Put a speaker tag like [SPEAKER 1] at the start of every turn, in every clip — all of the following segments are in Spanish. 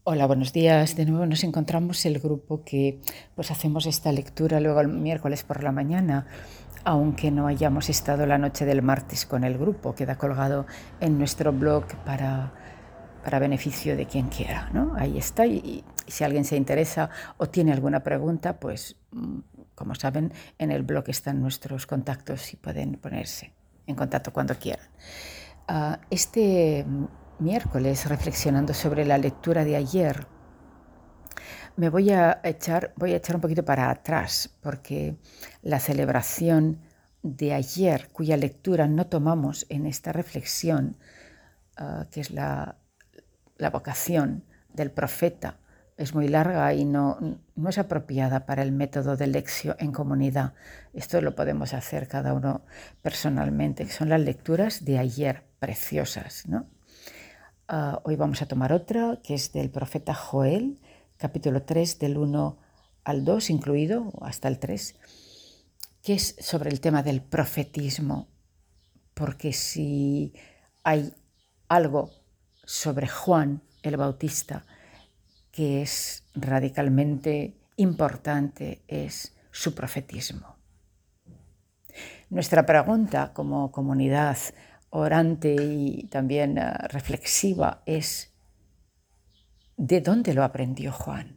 [SPEAKER 1] Hola, buenos días. De nuevo nos encontramos el grupo que pues hacemos esta lectura luego el miércoles por la mañana, aunque no hayamos estado la noche del martes con el grupo. Queda colgado en nuestro blog para beneficio de quien quiera, ¿no? Ahí está. Y si alguien se interesa o tiene alguna pregunta, pues como saben, en el blog están nuestros contactos y pueden ponerse en contacto cuando quieran. Este miércoles, reflexionando sobre la lectura de ayer, voy a echar un poquito para atrás, porque la celebración de ayer, cuya lectura no tomamos en esta reflexión, que es la vocación del profeta, es muy larga y no es apropiada para el método de lección en comunidad. Esto lo podemos hacer cada uno personalmente, que son las lecturas de ayer, preciosas, ¿no? Hoy vamos a tomar otra, que es del profeta Joel, capítulo 3, del 1 al 2 incluido, hasta el 3, que es sobre el tema del profetismo, porque si hay algo sobre Juan el Bautista que es radicalmente importante, es su profetismo. Nuestra pregunta como comunidad orante y también reflexiva es: ¿de dónde lo aprendió Juan?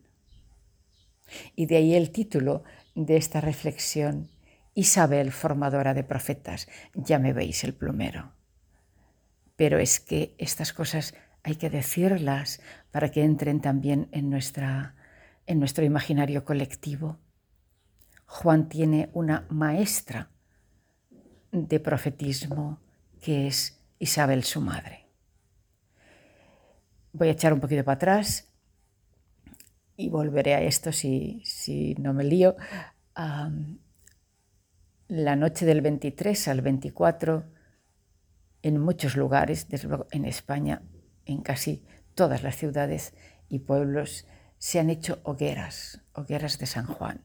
[SPEAKER 1] Y de ahí el título de esta reflexión: Isabel, formadora de profetas. Ya me veis el plumero. Pero es que estas cosas hay que decirlas para que entren también en nuestro imaginario colectivo. Juan tiene una maestra de profetismo que es Isabel, su madre. Voy a echar un poquito para atrás y volveré a esto si no me lío. La noche del 23 al 24, en muchos lugares, desde luego en España, en casi todas las ciudades y pueblos, se han hecho hogueras de San Juan,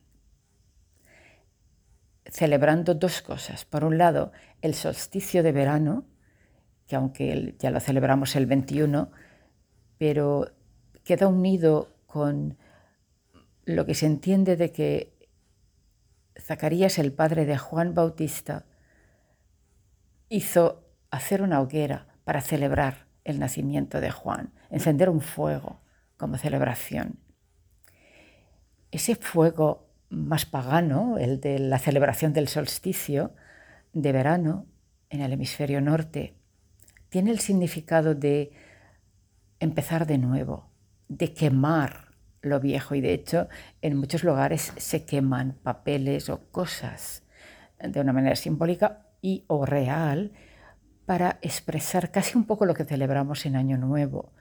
[SPEAKER 1] celebrando dos cosas. Por un lado, el solsticio de verano, que aunque ya lo celebramos el 21, pero queda unido con lo que se entiende de que Zacarías, el padre de Juan Bautista, hizo hacer una hoguera para celebrar el nacimiento de Juan, encender un fuego como celebración. Ese fuego más pagano, el de la celebración del solsticio de verano en el hemisferio norte, tiene el significado de empezar de nuevo, de quemar lo viejo, y de hecho en muchos lugares se queman papeles o cosas de una manera simbólica y o real para expresar casi un poco lo que celebramos en Año Nuevo.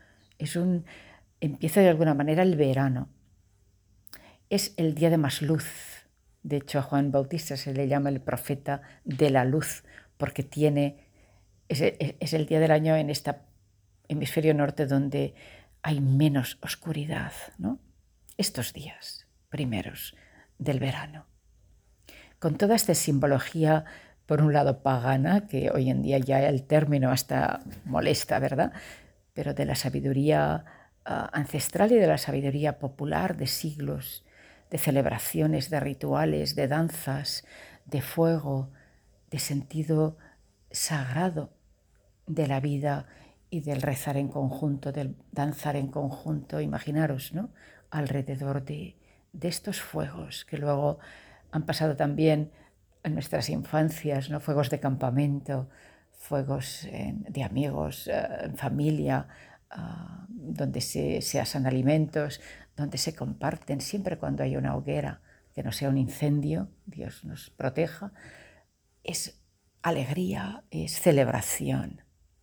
[SPEAKER 1] Empieza de alguna manera el verano. Es el día de más luz. De hecho, a Juan Bautista se le llama el profeta de la luz, porque es el día del año en este hemisferio norte donde hay menos oscuridad, ¿no? Estos días primeros del verano. Con toda esta simbología, por un lado pagana, que hoy en día ya el término hasta molesta, ¿verdad? Pero de la sabiduría ancestral y de la sabiduría popular de siglos, de celebraciones, de rituales, de danzas, de fuego, de sentido sagrado de la vida y del rezar en conjunto, del danzar en conjunto. Imaginaros, ¿no? Alrededor de estos fuegos que luego han pasado también en nuestras infancias, ¿no? Fuegos de campamento, fuegos de amigos, en familia, donde se asan alimentos, donde se comparten, siempre cuando hay una hoguera, que no sea un incendio, Dios nos proteja. Es alegría, es celebración.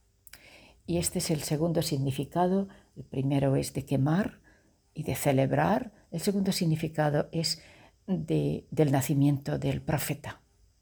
[SPEAKER 1] Y este es el segundo significado. El primero es de quemar y de celebrar. El segundo significado es del nacimiento del profeta.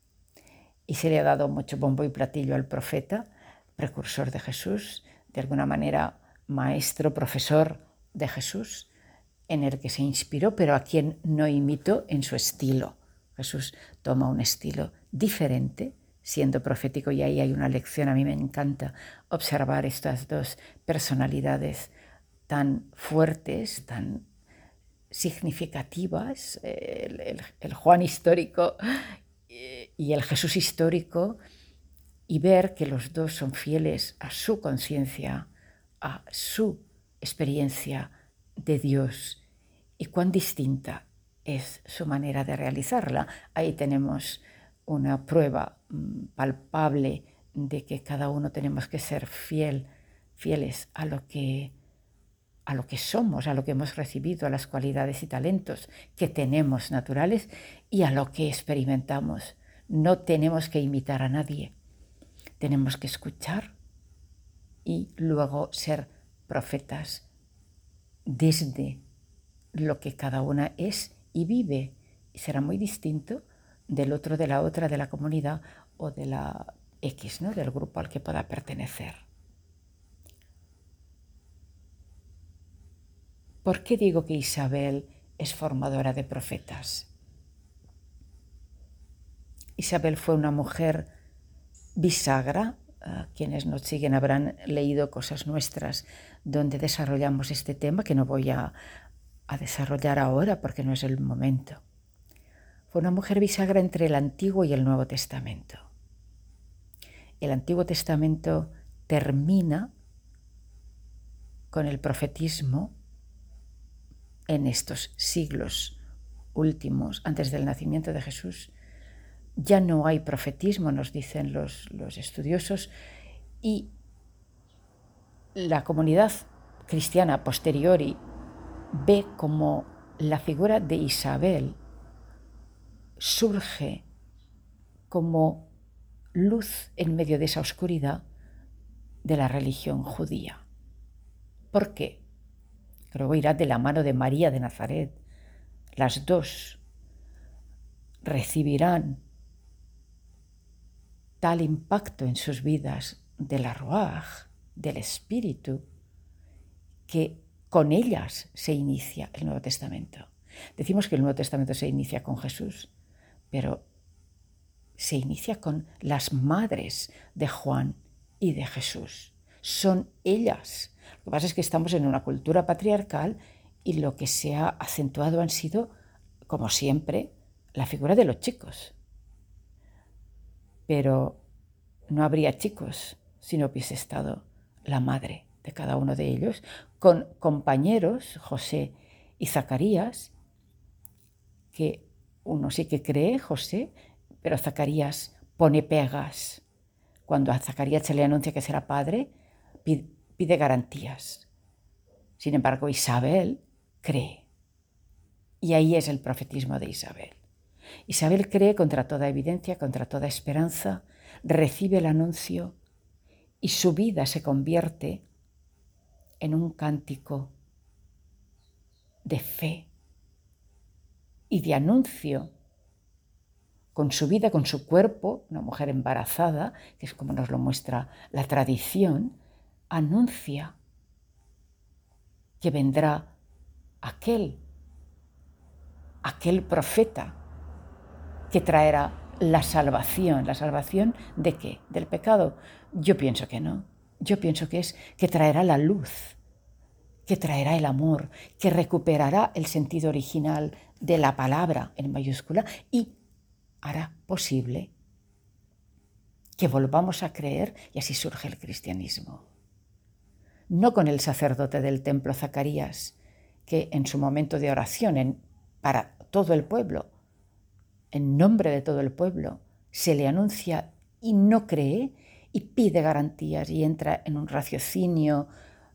[SPEAKER 1] Y se le ha dado mucho bombo y platillo al profeta, precursor de Jesús, de alguna manera maestro, profesor de Jesús, en el que se inspiró, pero a quien no imitó en su estilo. Jesús toma un estilo diferente, siendo profético, y ahí hay una lección. A mí me encanta observar estas dos personalidades tan fuertes, tan significativas, el Juan histórico y el Jesús histórico, y ver que los dos son fieles a su conciencia, a su experiencia de Dios, y cuán distinta es su manera de realizarla. Ahí tenemos una prueba palpable de que cada uno tenemos que ser fieles a lo que somos, a lo que hemos recibido, a las cualidades y talentos que tenemos naturales y a lo que experimentamos. No tenemos que imitar a nadie, tenemos que escuchar y luego ser profetas desde lo que cada una es y vive. Y será muy distinto del otro, de la otra, de la comunidad o de la X, ¿no? Del grupo al que pueda pertenecer. ¿Por qué digo que Isabel es formadora de profetas? Isabel fue una mujer bisagra. Quienes nos siguen habrán leído cosas nuestras donde desarrollamos este tema, que no voy a desarrollar ahora porque no es el momento. Fue una mujer bisagra entre el Antiguo y el Nuevo Testamento. El Antiguo Testamento termina con el profetismo en estos siglos últimos, antes del nacimiento de Jesús. Ya no hay profetismo, nos dicen los estudiosos, y la comunidad cristiana a posteriori ve como la figura de Isabel surge como luz en medio de esa oscuridad de la religión judía. ¿Por qué? Creo que irá de la mano de María de Nazaret. Las dos recibirán tal impacto en sus vidas de la Ruaj, del Espíritu, que con ellas se inicia el Nuevo Testamento. Decimos que el Nuevo Testamento se inicia con Jesús, pero se inicia con las madres de Juan y de Jesús. Son ellas. Lo que pasa es que estamos en una cultura patriarcal y lo que se ha acentuado han sido, como siempre, la figura de los chicos. Pero no habría chicos si no hubiese estado la madre de cada uno de ellos, con compañeros, José y Zacarías, que uno sí que cree, José, pero Zacarías pone pegas. Cuando a Zacarías se le anuncia que será padre, pide garantías. Sin embargo, Isabel cree. Y ahí es el profetismo de Isabel. Isabel cree contra toda evidencia, contra toda esperanza, recibe el anuncio y su vida se convierte en un cántico de fe y de anuncio, con su vida, con su cuerpo. Una mujer embarazada, que es como nos lo muestra la tradición, anuncia que vendrá aquel profeta que traerá la salvación. ¿La salvación de qué? ¿Del pecado? Yo pienso que no. Yo pienso que es que traerá la luz, que traerá el amor, que recuperará el sentido original de la palabra en mayúscula y hará posible que volvamos a creer, y así surge el cristianismo. No con el sacerdote del templo Zacarías, que en su momento de oración para todo el pueblo, en nombre de todo el pueblo, se le anuncia y no cree y pide garantías y entra en un raciocinio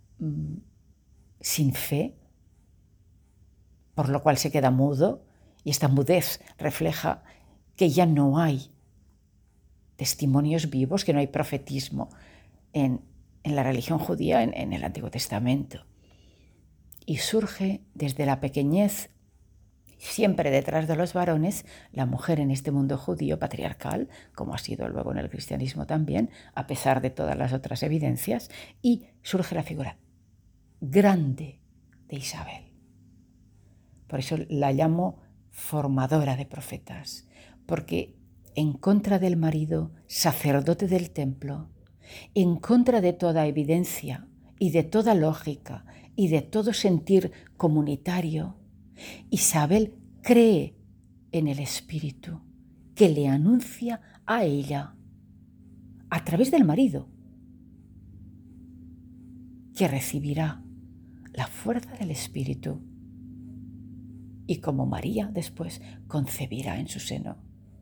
[SPEAKER 1] sin fe, por lo cual se queda mudo, y esta mudez refleja que ya no hay testimonios vivos, que no hay profetismo en la religión judía, en el Antiguo Testamento. Y surge desde la pequeñez, siempre detrás de los varones, la mujer en este mundo judío patriarcal, como ha sido luego en el cristianismo también, a pesar de todas las otras evidencias, y surge la figura grande de Isabel. Por eso la llamo formadora de profetas, porque en contra del marido, sacerdote del templo, en contra de toda evidencia y de toda lógica y de todo sentir comunitario, Isabel cree en el Espíritu que le anuncia a ella, a través del marido, que recibirá la fuerza del Espíritu y como María después concebirá en su seno.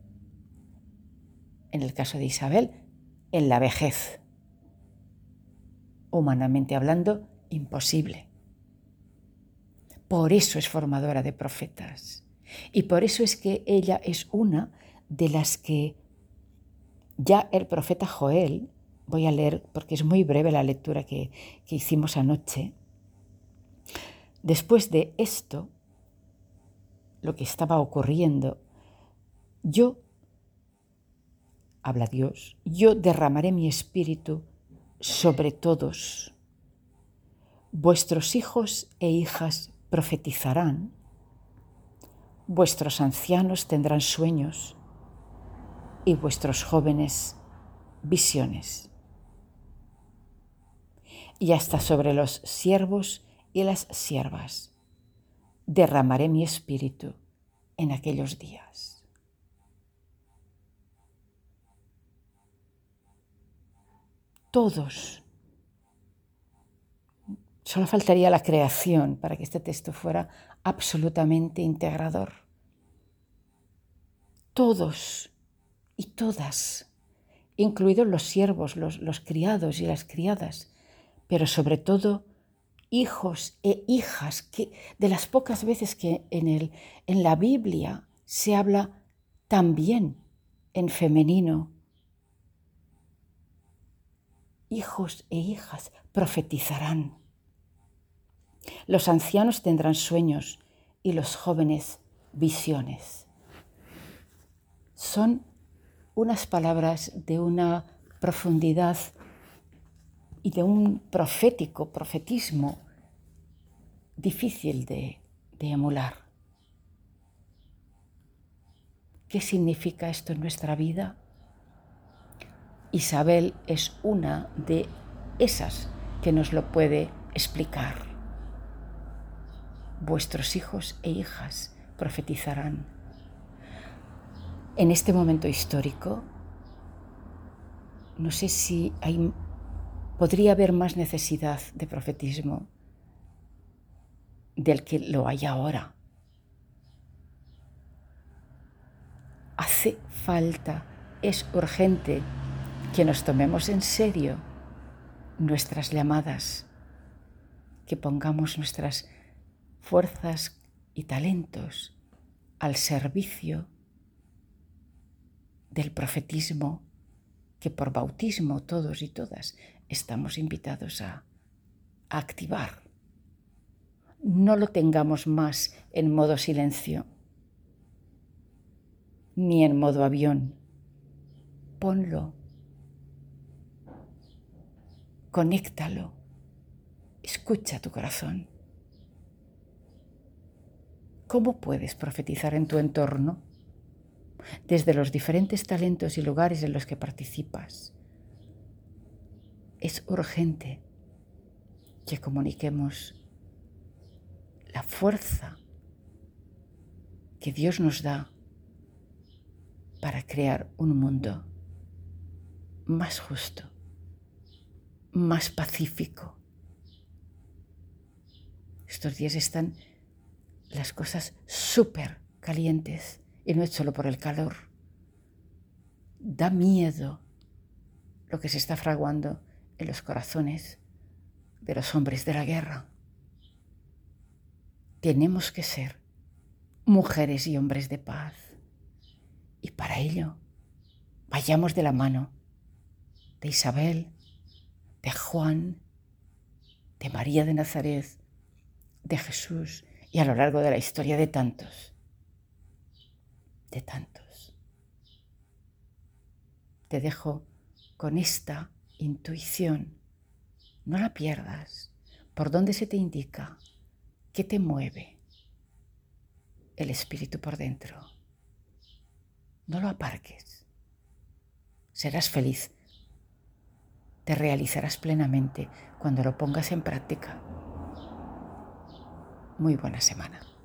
[SPEAKER 1] En el caso de Isabel, en la vejez, humanamente hablando, imposible. Por eso es formadora de profetas y por eso es que ella es una de las que ya el profeta Joel, voy a leer porque es muy breve la lectura que hicimos anoche. Después de esto, lo que estaba ocurriendo, habla Dios, yo derramaré mi espíritu sobre todos. Vuestros hijos e hijas profetizarán, vuestros ancianos tendrán sueños y vuestros jóvenes visiones. Y hasta sobre los siervos y las siervas derramaré mi espíritu en aquellos días. Todos. Solo faltaría la creación para que este texto fuera absolutamente integrador. Todos y todas, incluidos los siervos, los criados y las criadas, pero sobre todo hijos e hijas, que de las pocas veces que en la Biblia se habla también en femenino. Hijos e hijas profetizarán. Los ancianos tendrán sueños y los jóvenes visiones. Son unas palabras de una profundidad y de un profetismo difícil de emular. ¿Qué significa esto en nuestra vida? Isabel es una de esas que nos lo puede explicar. Vuestros hijos e hijas profetizarán. En este momento histórico, no sé si podría haber más necesidad de profetismo del que lo hay ahora. Hace falta, es urgente que nos tomemos en serio nuestras llamadas, que pongamos nuestras fuerzas y talentos al servicio del profetismo que por bautismo todos y todas estamos invitados a activar. No lo tengamos más en modo silencio, ni en modo avión. Ponlo, conéctalo, escucha tu corazón. ¿Cómo puedes profetizar en tu entorno? Desde los diferentes talentos y lugares en los que participas. Es urgente que comuniquemos la fuerza que Dios nos da para crear un mundo más justo, más pacífico. Estos días están las cosas súper calientes y no es solo por el calor. Da miedo lo que se está fraguando en los corazones de los hombres de la guerra. Tenemos que ser mujeres y hombres de paz. Y para ello, vayamos de la mano de Isabel, de Juan, de María de Nazaret, de Jesús y a lo largo de la historia de tantos. Te dejo con esta intuición. No la pierdas. ¿Por dónde se te indica? ¿Qué te mueve? El espíritu por dentro. No lo aparques. Serás feliz. Te realizarás plenamente cuando lo pongas en práctica. muy buena semana.